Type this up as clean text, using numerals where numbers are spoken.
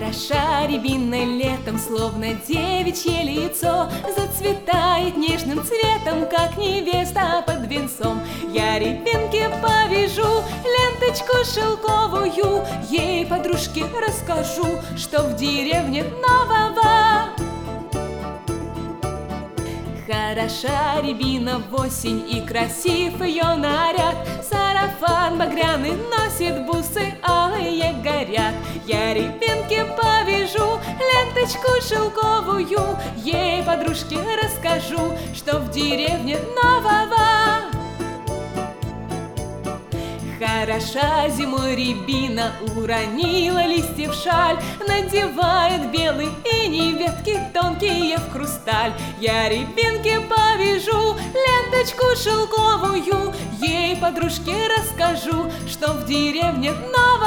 Хороша рябина летом, словно девичье лицо, зацветает нежным цветом, как невеста под венцом. Я рябинке повяжу ленточку шелковую, ей, подружке, расскажу, что в деревне нового. Хороша рябина в осень, и красив ее наряд. Сарафан багряный носит, бусы алые горят. Я рябинке повяжу ленточку шелковую, ей, подружке, расскажу, что в деревне нового. Хороша зимой рябина, уронила листьев шаль, надевает белый иней, ветки тонкие в хрусталь. Я рябинке повяжу ленточку шелковую, ей, подружке, расскажу, что в деревне нового.